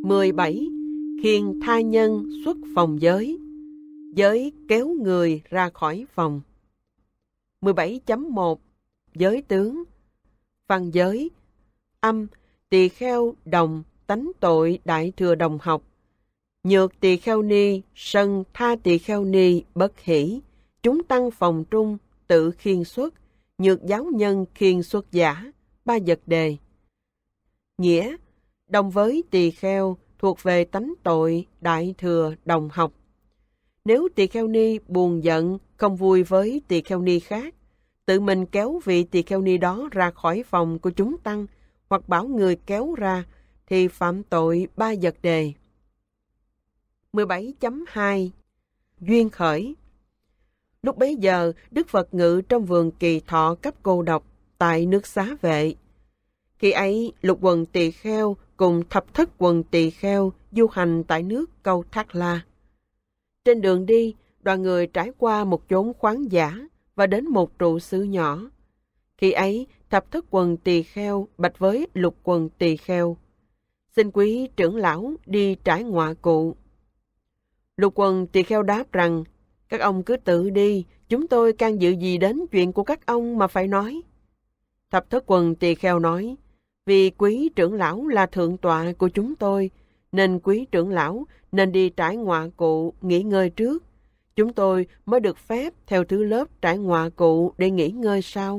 17. Khiêng tha nhân xuất phòng giới. Giới kéo người ra khỏi phòng. 17.1. Giới tướng. Văn giới. Âm. Tỳ kheo đồng tánh tội đại thừa đồng học. Nhược tỳ kheo ni, sân tha tỳ kheo ni bất hỷ. Chúng tăng phòng trung, tự khiên xuất. Nhược giáo nhân khiên xuất giả. Ba vật đề. Nghĩa. Đồng với tỳ kheo thuộc về tánh tội đại thừa đồng học. Nếu tỳ kheo ni buồn giận, không vui với tỳ kheo ni khác, tự mình kéo vị tỳ kheo ni đó ra khỏi phòng của chúng tăng, hoặc bảo người kéo ra, thì phạm tội ba vật đề. 17.2. Duyên khởi. Lúc bấy giờ, Đức Phật ngự trong vườn Kỳ Thọ cấp cô độc, tại nước Xá Vệ. Khi ấy, lục quần tỳ kheo cùng thập thất quần tỳ kheo du hành tại nước Câu Thác La. Trên đường đi, đoàn người trải qua một chốn khoáng dã và đến một trụ xứ nhỏ. Khi ấy, thập thất quần tỳ kheo bạch với lục quần tỳ kheo: xin quý trưởng lão đi trải ngoại cụ. Lục quần tỳ kheo đáp rằng: các ông cứ tự đi, chúng tôi can dự gì đến chuyện của các ông mà phải nói. Thập thất quần tỳ kheo nói: vì quý trưởng lão là thượng tọa của chúng tôi, nên quý trưởng lão nên đi trải ngoại cụ nghỉ ngơi trước. Chúng tôi mới được phép theo thứ lớp trải ngoại cụ để nghỉ ngơi sau.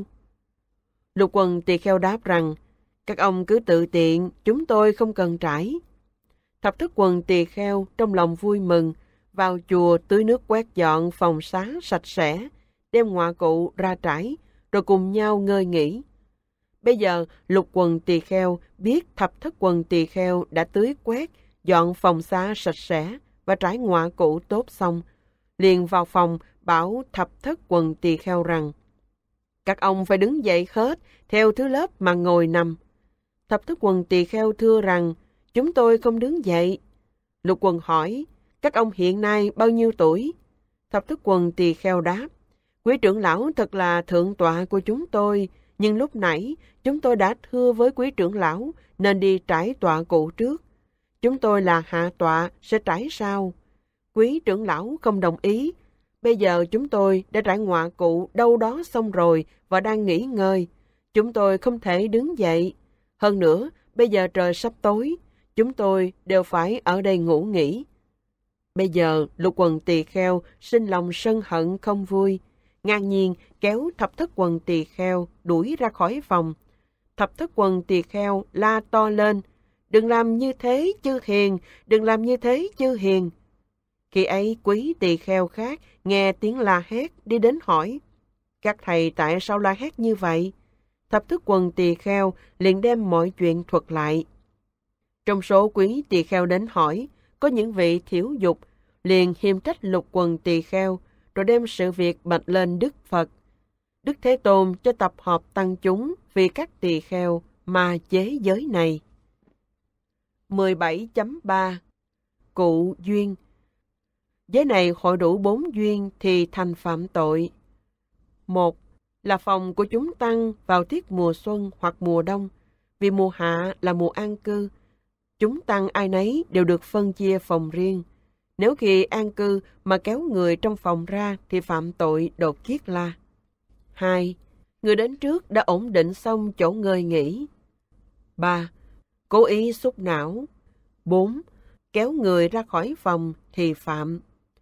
Lục quần tỳ kheo đáp rằng: các ông cứ tự tiện, chúng tôi không cần trải. Thập thất quần tỳ kheo trong lòng vui mừng, vào chùa tưới nước quét dọn phòng xá sạch sẽ, đem ngoại cụ ra trải, rồi cùng nhau ngơi nghỉ. Bây giờ lục quần tỳ kheo biết thập thất quần tỳ kheo đã tưới quét, dọn phòng xá sạch sẽ và trải ngoại cụ tốt xong, liền vào phòng bảo thập thất quần tỳ kheo rằng: các ông phải đứng dậy hết, theo thứ lớp mà ngồi nằm. Thập thất quần tỳ kheo thưa rằng: chúng tôi không đứng dậy. Lục quần hỏi: các ông hiện nay bao nhiêu tuổi? Thập thất quần tỳ kheo đáp: quý trưởng lão thật là thượng tọa của chúng tôi, nhưng lúc nãy chúng tôi đã thưa với quý trưởng lão nên đi trải tọa cụ trước. Chúng tôi là hạ tọa, sẽ trải sau. Quý trưởng lão không đồng ý. Bây giờ chúng tôi đã trải ngoại cụ đâu đó xong rồi và đang nghỉ ngơi. Chúng tôi không thể đứng dậy. Hơn nữa, bây giờ trời sắp tối, chúng tôi đều phải ở đây ngủ nghỉ. Bây giờ lục quần tỳ kheo sinh lòng sân hận không vui, ngang nhiên kéo thập thất quần tỳ kheo đuổi ra khỏi phòng. Thập thất quần tỳ kheo la to lên: đừng làm như thế chư hiền, đừng làm như thế chư hiền. Khi ấy quý tỳ kheo khác nghe tiếng la hét đi đến hỏi: các thầy tại sao la hét như vậy? Thập thất quần tỳ kheo liền đem mọi chuyện thuật lại. Trong số quý tỳ kheo đến hỏi, có những vị thiểu dục, liền hiềm trách lục quần tỳ kheo, rồi đem sự việc bạch lên Đức Phật. Đức Thế Tôn cho tập hợp tăng chúng vì các tỳ kheo mà chế giới này. 17.3. Cụ duyên. Giới này hội đủ 4 duyên thì thành phạm tội. 1. Là phòng của chúng tăng vào tiết mùa xuân hoặc mùa đông, vì mùa hạ là mùa an cư. Chúng tăng ai nấy đều được phân chia phòng riêng. Nếu khi an cư mà kéo người trong phòng ra thì phạm tội đột kiết la. 2. Người đến trước đã ổn định xong chỗ ngơi nghỉ. 3. Cố ý xúc não. 4. Kéo người ra khỏi phòng thì phạm.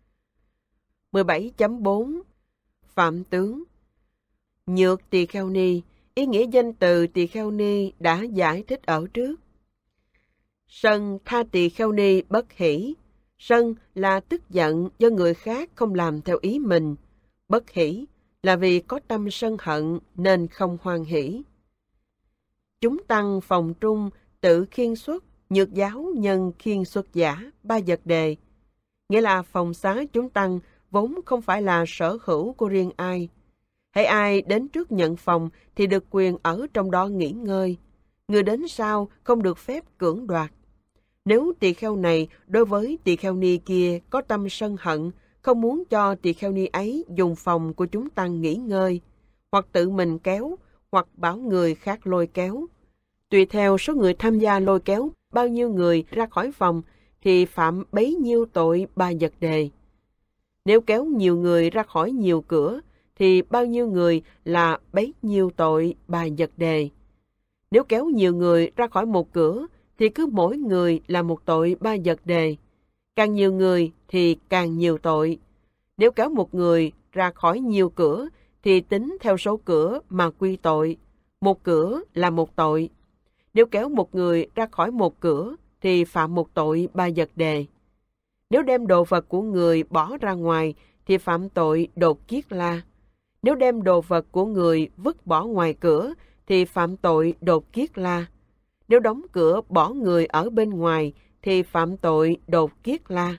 17.4. Phạm tướng. Nhược tỳ kheo ni, ý nghĩa danh từ tỳ kheo ni đã giải thích ở trước. Sân tha tỳ kheo ni bất hỷ. Sân là tức giận do người khác không làm theo ý mình. Bất hỷ là vì có tâm sân hận nên không hoan hỷ. Chúng tăng phòng trung tự khiên xuất, nhược giáo nhân khiên xuất giả, 3 vật đề. Nghĩa là phòng xá chúng tăng vốn không phải là sở hữu của riêng ai. Hễ ai đến trước nhận phòng thì được quyền ở trong đó nghỉ ngơi. Người đến sau không được phép cưỡng đoạt. Nếu tỳ kheo này đối với tỳ kheo ni kia có tâm sân hận, không muốn cho tỳ kheo ni ấy dùng phòng của chúng tăng nghỉ ngơi, hoặc tự mình kéo, hoặc bảo người khác lôi kéo. Tùy theo số người tham gia lôi kéo bao nhiêu người ra khỏi phòng thì phạm bấy nhiêu tội ba vật đề. Nếu kéo nhiều người ra khỏi nhiều cửa thì bao nhiêu người là bấy nhiêu tội ba vật đề. Nếu kéo nhiều người ra khỏi một cửa thì cứ mỗi người là một tội ba vật đề. Càng nhiều người thì càng nhiều tội. Nếu kéo một người ra khỏi nhiều cửa thì tính theo số cửa mà quy tội. Một cửa là một tội. Nếu kéo một người ra khỏi một cửa thì phạm một tội ba vật đề. Nếu đem đồ vật của người bỏ ra ngoài thì phạm tội đột kiết la. Nếu đem đồ vật của người vứt bỏ ngoài cửa thì phạm tội đột kiết la. Nếu đóng cửa bỏ người ở bên ngoài thì phạm tội đột kiết la.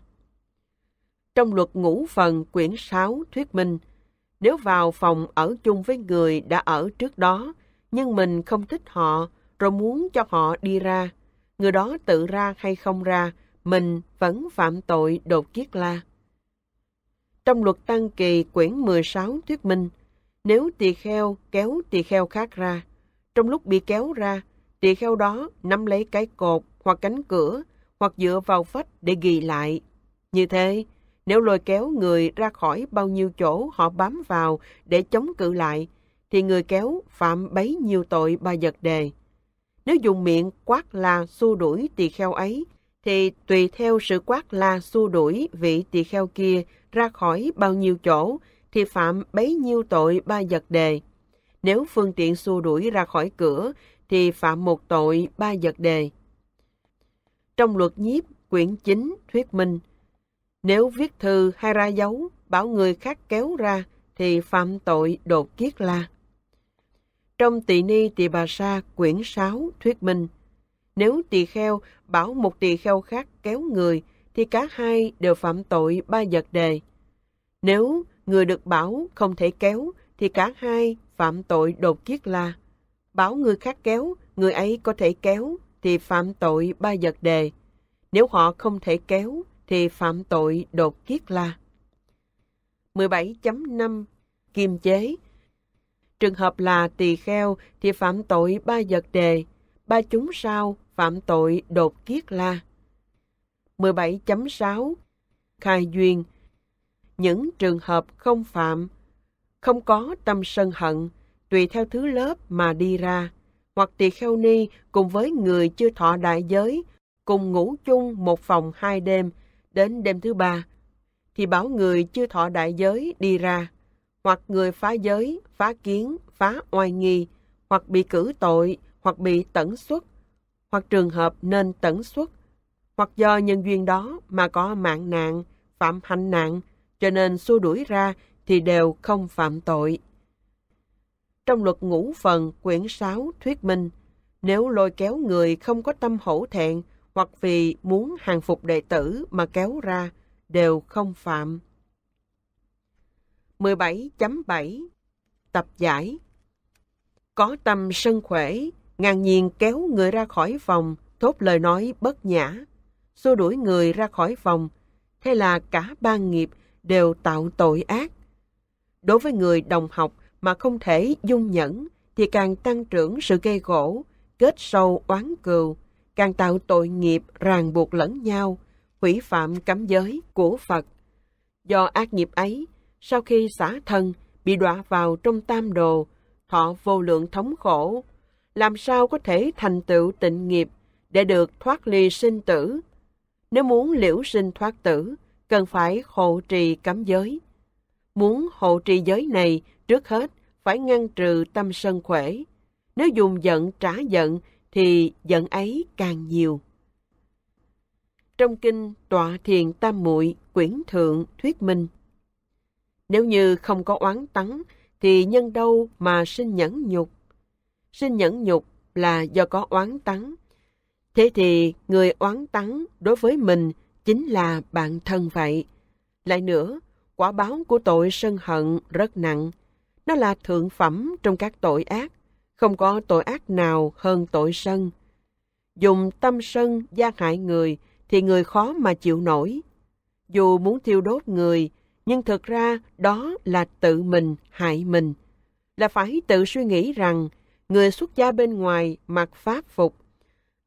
Trong luật ngũ phần quyển 6 thuyết minh, nếu vào phòng ở chung với người đã ở trước đó, nhưng mình không thích họ, rồi muốn cho họ đi ra, người đó tự ra hay không ra, mình vẫn phạm tội đột kiết la. Trong luật tăng kỳ quyển 16 thuyết minh, nếu tỳ kheo kéo tỳ kheo khác ra, trong lúc bị kéo ra, tỳ kheo đó nắm lấy cái cột hoặc cánh cửa hoặc dựa vào vách để ghì lại. Như thế, nếu lôi kéo người ra khỏi bao nhiêu chỗ họ bám vào để chống cự lại, thì người kéo phạm bấy nhiêu tội ba vật đề. Nếu dùng miệng quát la xua đuổi tỳ kheo ấy, thì tùy theo sự quát la xua đuổi vị tỳ kheo kia ra khỏi bao nhiêu chỗ, thì phạm bấy nhiêu tội ba vật đề. Nếu phương tiện xua đuổi ra khỏi cửa, thì phạm một tội ba vật đề. Trong luật nhiếp quyển 9 thuyết minh, nếu viết thư hay ra dấu bảo người khác kéo ra thì phạm tội đột kiết la. Trong Tỳ Ni Tỳ Bà Sa quyển 6 thuyết minh, nếu tỳ kheo bảo một tỳ kheo khác kéo người thì cả hai đều phạm tội ba vật đề. Nếu người được bảo không thể kéo thì cả hai phạm tội đột kiết la. Bảo người khác kéo, người ấy có thể kéo thì phạm tội ba vật đề. Nếu họ không thể kéo thì phạm tội đột kiết la. 17.5 Kiềm chế. Trường hợp là tỳ kheo thì phạm tội ba vật đề, ba chúng sao phạm tội đột kiết la. 17.6 Khai duyên. Những trường hợp không phạm, không có tâm sân hận, tùy theo thứ lớp mà đi ra, hoặc tỳ kheo ni cùng với người chưa thọ đại giới, cùng ngủ chung một phòng 2 đêm, đến đêm thứ 3, thì bảo người chưa thọ đại giới đi ra, hoặc người phá giới, phá kiến, phá oai nghi, hoặc bị cử tội, hoặc bị tẩn xuất, hoặc trường hợp nên tẩn xuất, hoặc do nhân duyên đó mà có mạng nạn, phạm hạnh nạn, cho nên xua đuổi ra thì đều không phạm tội. Trong luật ngũ phần quyển 6 thuyết minh, nếu lôi kéo người không có tâm hổ thẹn hoặc vì muốn hàng phục đệ tử mà kéo ra, đều không phạm. 17.7 Tập giải. Có tâm sân khỏe, ngang nhiên kéo người ra khỏi phòng, thốt lời nói bất nhã, xua đuổi người ra khỏi phòng, thế là cả ba nghiệp đều tạo tội ác. Đối với người đồng học mà không thể dung nhẫn, thì càng tăng trưởng sự gây gổ, kết sâu oán cừu, càng tạo tội nghiệp ràng buộc lẫn nhau, hủy phạm cấm giới của Phật. Do ác nghiệp ấy, sau khi xả thân, bị đọa vào trong tam đồ, thọ vô lượng thống khổ, làm sao có thể thành tựu tịnh nghiệp để được thoát ly sinh tử? Nếu muốn liễu sinh thoát tử, cần phải hộ trì cấm giới. Muốn hộ trì giới này, trước hết phải ngăn trừ tâm sân khỏe. Nếu dùng giận trả giận, thì giận ấy càng nhiều. Trong kinh Tọa Thiền Tam Muội quyển thượng thuyết minh, nếu như không có oán tắng, thì nhân đâu mà sinh nhẫn nhục? Sinh nhẫn nhục là do có oán tắng. Thế thì người oán tắng đối với mình chính là bạn thân vậy. Lại nữa, quả báo của tội sân hận rất nặng. Nó là thượng phẩm trong các tội ác. Không có tội ác nào hơn tội sân. Dùng tâm sân gia hại người thì người khó mà chịu nổi. Dù muốn thiêu đốt người, nhưng thực ra đó là tự mình hại mình. Là phải tự suy nghĩ rằng người xuất gia bên ngoài mặc pháp phục,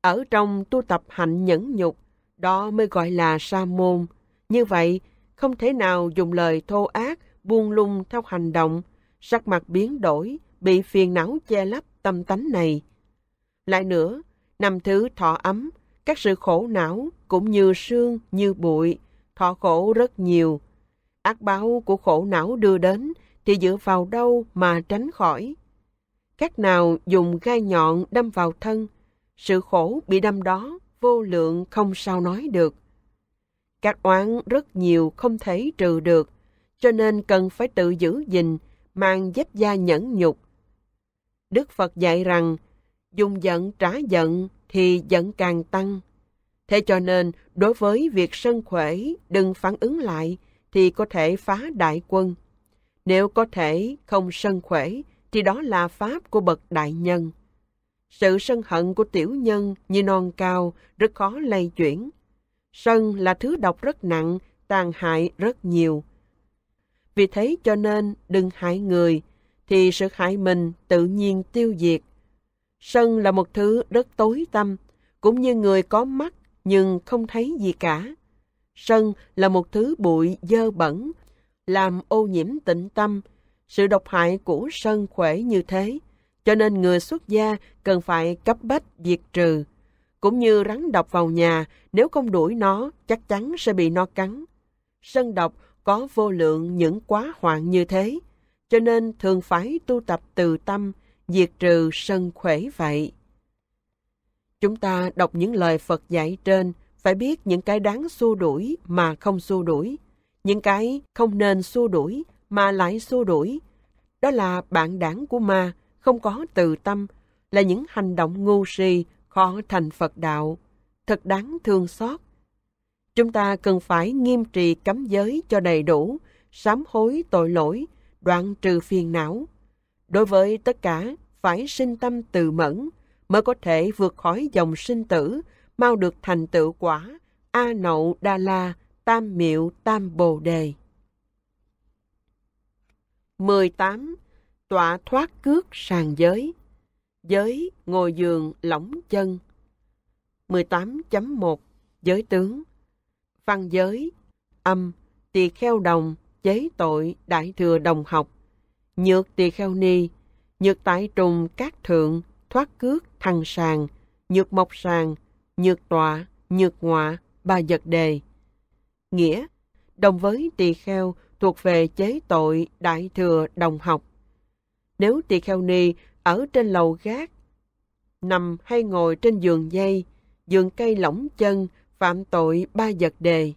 ở trong tu tập hạnh nhẫn nhục, đó mới gọi là sa môn. Như vậy, không thể nào dùng lời thô ác, buông lung theo hành động, sắc mặt biến đổi, bị phiền não che lấp tâm tánh này. Lại nữa, năm thứ thọ ấm, các sự khổ não cũng như sương, như bụi, thọ khổ rất nhiều. Ác báo của khổ não đưa đến thì dựa vào đâu mà tránh khỏi? Các nào dùng gai nhọn đâm vào thân, sự khổ bị đâm đó vô lượng không sao nói được. Các oán rất nhiều không thể trừ được, cho nên cần phải tự giữ gìn, mang giáp da nhẫn nhục. Đức Phật dạy rằng, dùng giận trả giận thì giận càng tăng. Thế cho nên, đối với việc sân khỏe, đừng phản ứng lại, thì có thể phá đại quân. Nếu có thể không sân khỏe, thì đó là pháp của bậc đại nhân. Sự sân hận của tiểu nhân như non cao, rất khó lay chuyển. Sân là thứ độc rất nặng, tàn hại rất nhiều. Vì thế cho nên đừng hại người, thì sự hại mình tự nhiên tiêu diệt. Sân là một thứ rất tối tăm, cũng như người có mắt nhưng không thấy gì cả. Sân là một thứ bụi dơ bẩn, làm ô nhiễm tịnh tâm. Sự độc hại của sân khỏe như thế, cho nên người xuất gia cần phải cấp bách diệt trừ. Cũng như rắn độc vào nhà, nếu không đuổi nó, chắc chắn sẽ bị nó cắn. Sân độc có vô lượng những quá hoạn như thế, cho nên thường phải tu tập từ tâm, diệt trừ sân khỏe vậy. Chúng ta đọc những lời Phật dạy trên, phải biết những cái đáng xua đuổi mà không xua đuổi, những cái không nên xua đuổi mà lại xua đuổi. Đó là bạn đảng của ma, không có từ tâm, là những hành động ngu si, khó thành Phật đạo, thật đáng thương xót. Chúng ta cần phải nghiêm trì cấm giới cho đầy đủ, sám hối tội lỗi, đoạn trừ phiền não. Đối với tất cả, phải sinh tâm từ mẫn, mới có thể vượt khỏi dòng sinh tử, mau được thành tựu quả, A Nậu Đa La, Tam Miệu Tam Bồ Đề. 18. Tọa thoát cước sàn giới. Giới ngồi giường lỏng chân. 18.1 Giới tướng. Văn giới: âm, tỳ kheo đồng, chế tội, đại thừa đồng học. Nhược tỳ kheo ni, nhược tại trùng các thượng, thoát cước thằng sàng, nhược mộc sàng, nhược tọa, nhược ngọa, ba vật đề. Nghĩa: đồng với tỳ kheo thuộc về chế tội đại thừa đồng học. Nếu tỳ kheo ni ở trên lầu gác, nằm hay ngồi trên giường dây, giường cây lỏng chân, phạm tội ba vật đề.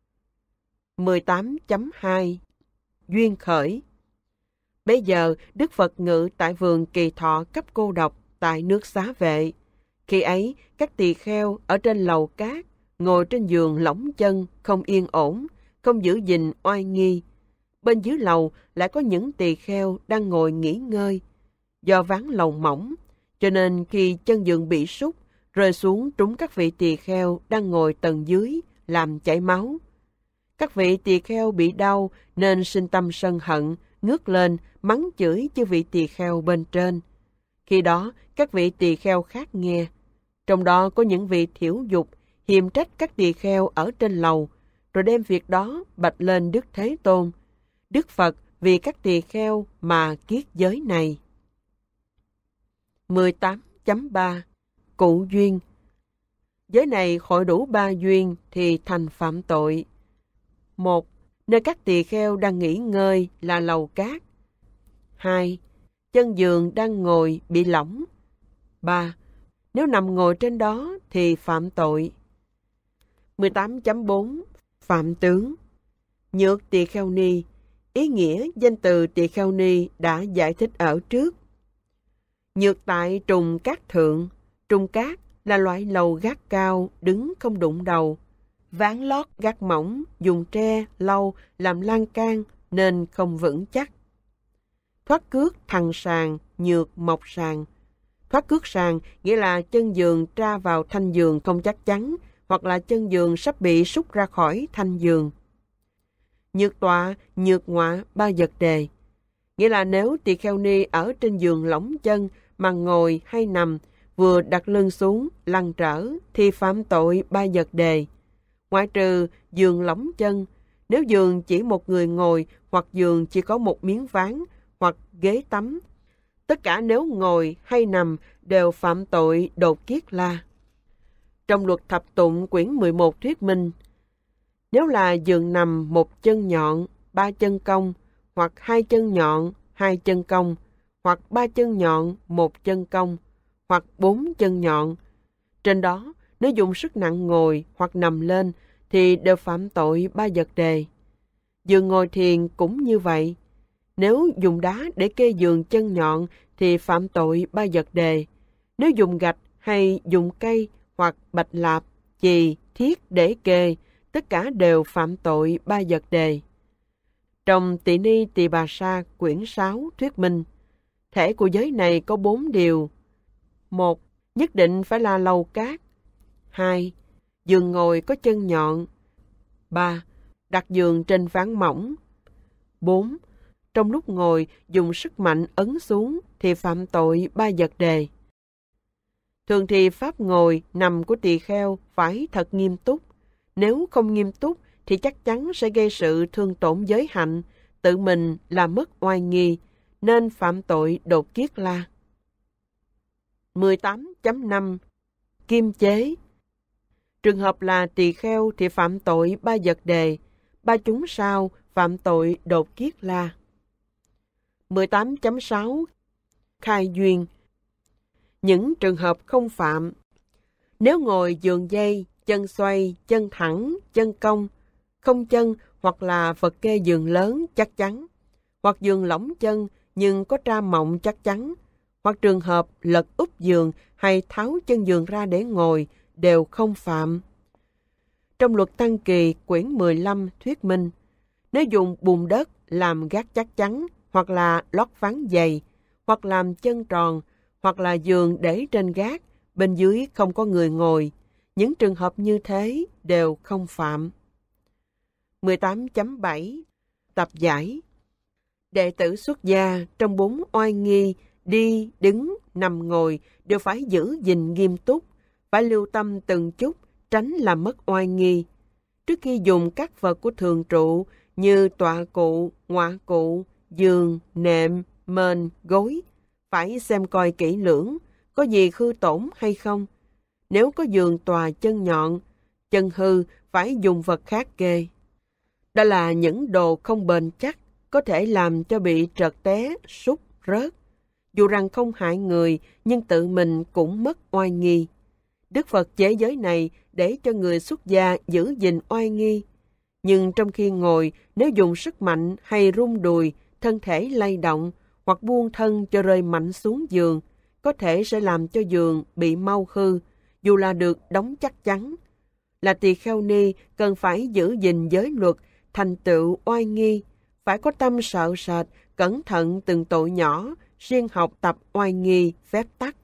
18.2 Duyên khởi. Bây giờ Đức Phật ngự tại vườn Kỳ Thọ cấp cô độc tại nước Xá Vệ. Khi ấy, các tỳ kheo ở trên lầu cát, ngồi trên giường lỏng chân, không yên ổn, không giữ gìn oai nghi. Bên dưới lầu lại có những tỳ kheo đang ngồi nghỉ ngơi. Do ván lầu mỏng, cho nên khi chân giường bị sút, rơi xuống trúng các vị tỳ kheo đang ngồi tầng dưới, làm chảy máu. Các vị tỳ kheo bị đau nên sinh tâm sân hận, ngước lên mắng chửi chư vị tỳ kheo bên trên. Khi đó, các vị tỳ kheo khác nghe. Trong đó có những vị thiểu dục, hiềm trách các tỳ kheo ở trên lầu, rồi đem việc đó bạch lên Đức Thế Tôn. Đức Phật vì các tỳ kheo mà kiết giới này. 18.3 Cụ duyên. Giới này hội đủ 3 duyên thì thành phạm tội. 1. Nơi các tỳ kheo đang nghỉ ngơi là lầu cát. 2. Chân giường đang ngồi bị lỏng. 3. Nếu nằm ngồi trên đó thì phạm tội. 18.4 Phạm tướng. Nhược tỳ kheo ni. Ý nghĩa danh từ tỳ kheo ni đã giải thích ở trước. Nhược tại trùng cát thượng. Trùng cát là loại lầu gác cao, đứng không đụng đầu. Ván lót gác mỏng, dùng tre, lau làm lan can nên không vững chắc. Thoát cước thằng sàng, nhược mộc sàng. Thoát cước sàng nghĩa là chân giường tra vào thanh giường không chắc chắn, hoặc là chân giường sắp bị sút ra khỏi thanh giường. Nhược tọa, nhược ngọa, ba vật đề. Nghĩa là nếu tỳ kheo ni ở trên giường lỏng chân mà ngồi hay nằm, vừa đặt lưng xuống, lăn trở, thì phạm tội 3 vật đề. Ngoại trừ giường lỏng chân, nếu giường chỉ một người ngồi, hoặc giường chỉ có một miếng ván, hoặc ghế tắm. Tất cả nếu ngồi hay nằm đều phạm tội đột kiết la. Trong luật thập tụng quyển 11 thuyết minh, nếu là giường nằm một chân nhọn, 3 chân cong, hoặc 2 chân nhọn, 2 chân cong, hoặc 3 chân nhọn, 1 chân cong, hoặc 4 chân nhọn. Trên đó, nếu dùng sức nặng ngồi hoặc nằm lên, thì đều phạm tội 3 vật đề. Giường ngồi thiền cũng như vậy. Nếu dùng đá để kê giường chân nhọn, thì phạm tội 3 vật đề. Nếu dùng gạch hay dùng cây hoặc bạch lạp, chì, thiết để kê, tất cả đều phạm tội 3 vật đề. Trong Tỳ Ni Tỳ Bà Sa quyển 6 thuyết minh, thể của giới này có 4 điều. 1. Nhất định phải là lầu cát. 2. Giường ngồi có chân nhọn. 3. Đặt giường trên ván mỏng. 4. Trong lúc ngồi dùng sức mạnh ấn xuống thì phạm tội 3 vật đề. Thường thì pháp ngồi, nằm của tỳ kheo phải thật nghiêm túc. Nếu không nghiêm túc thì chắc chắn sẽ gây sự thương tổn giới hạnh, tự mình làm mất oai nghi, nên phạm tội đột kiết la. 18.5 Kim chế. Trường hợp là tỳ kheo thì phạm tội 3 vật đề, 3 chúng sao phạm tội đột kiết la. 18.6 Khai duyên. Những trường hợp không phạm: nếu ngồi giường dây, chân xoay, chân thẳng, chân cong, không chân hoặc là vật kê giường lớn chắc chắn, hoặc giường lỏng chân nhưng có tra mộng chắc chắn, hoặc trường hợp lật úp giường hay tháo chân giường ra để ngồi đều không phạm. Trong luật Tăng Kỳ quyển 15 thuyết minh, nếu dùng bùn đất làm gác chắc chắn, hoặc là lót ván dày, hoặc làm chân tròn, hoặc là giường để trên gác, bên dưới không có người ngồi, những trường hợp như thế đều không phạm. 18.7 Tập giải. Đệ tử xuất gia trong 4 oai nghi, đi, đứng, nằm, ngồi đều phải giữ gìn nghiêm túc, phải lưu tâm từng chút, tránh làm mất oai nghi. Trước khi dùng các vật của thường trụ như tọa cụ, ngọa cụ, giường, nệm, mền, gối, phải xem coi kỹ lưỡng, có gì hư tổn hay không. Nếu có giường tòa chân nhọn, chân hư, phải dùng vật khác kê. Đó là những đồ không bền chắc, có thể làm cho bị trật té, sút, rớt. Dù rằng không hại người, nhưng tự mình cũng mất oai nghi. Đức Phật chế giới này để cho người xuất gia giữ gìn oai nghi. Nhưng trong khi ngồi, nếu dùng sức mạnh hay rung đùi, thân thể lay động, hoặc buông thân cho rơi mạnh xuống giường, có thể sẽ làm cho giường bị mau hư, dù là được đóng chắc chắn. Là tỳ kheo ni cần phải giữ gìn giới luật, thành tựu oai nghi, phải có tâm sợ sệt, cẩn thận từng tội nhỏ, siêng học tập oai nghi, phép tắc.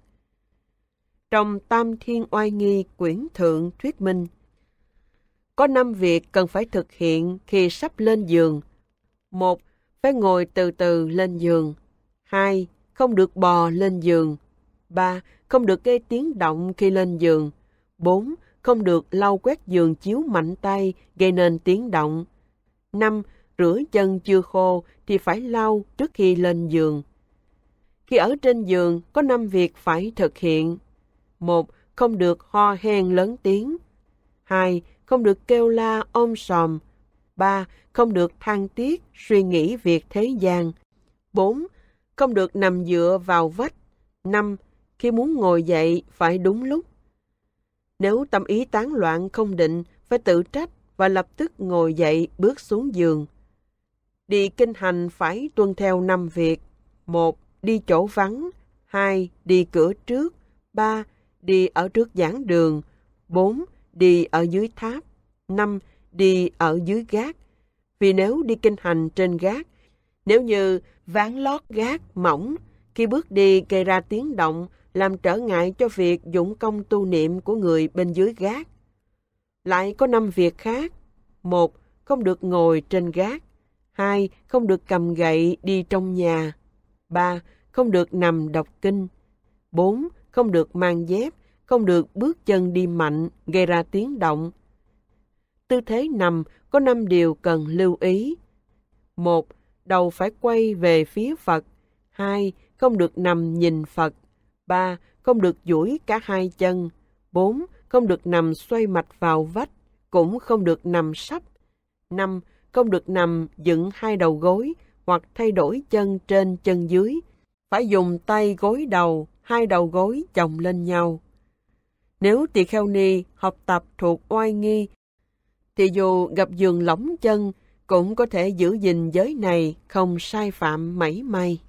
Trong Tam Thiên Oai Nghi quyển thượng thuyết minh, có 5 việc cần phải thực hiện khi sắp lên giường. 1. Phải ngồi từ từ lên giường. 2. Không được bò lên giường. 3. Không được gây tiếng động khi lên giường. 4. Không được lau quét giường chiếu mạnh tay gây nên tiếng động. 5. Rửa chân chưa khô thì phải lau trước khi lên giường. Khi ở trên giường có 5 việc phải thực hiện. 1. Không được ho hen lớn tiếng. 2. Không được kêu la om sòm. 3. Không được than tiếc, suy nghĩ việc thế gian. 4. Không được nằm dựa vào vách. 5. Khi muốn ngồi dậy phải đúng lúc. Nếu tâm ý tán loạn không định, phải tự trách và lập tức ngồi dậy bước xuống giường. Đi kinh hành phải tuân theo 5 việc. 1. Đi chỗ vắng. 2. Đi cửa trước. 3. Đi ở trước giảng đường. 4. Đi ở dưới tháp. 5. Đi ở dưới gác. Vì nếu đi kinh hành trên gác, nếu như ván lót gác mỏng, khi bước đi gây ra tiếng động, làm trở ngại cho việc dụng công tu niệm của người bên dưới gác. Lại có 5 việc khác. 1. Không được ngồi trên gác. 2. Không được cầm gậy đi trong nhà. 3. Không được nằm đọc kinh. 4. Không không được mang dép, không được bước chân đi mạnh, gây ra tiếng động. Tư thế nằm có 5 điều cần lưu ý. 1. Đầu phải quay về phía Phật. 2. Không được nằm nhìn Phật. 3. Không được duỗi cả hai chân. 4. Không được nằm xoay mặt vào vách, cũng không được nằm sấp. 5. Không được nằm dựng hai đầu gối hoặc thay đổi chân trên chân dưới. Phải dùng tay gối đầu, hai đầu gối chồng lên nhau. Nếu tỳ kheo ni học tập thuộc oai nghi, thì dù gặp giường lỏng chân, cũng có thể giữ gìn giới này không sai phạm mảy may.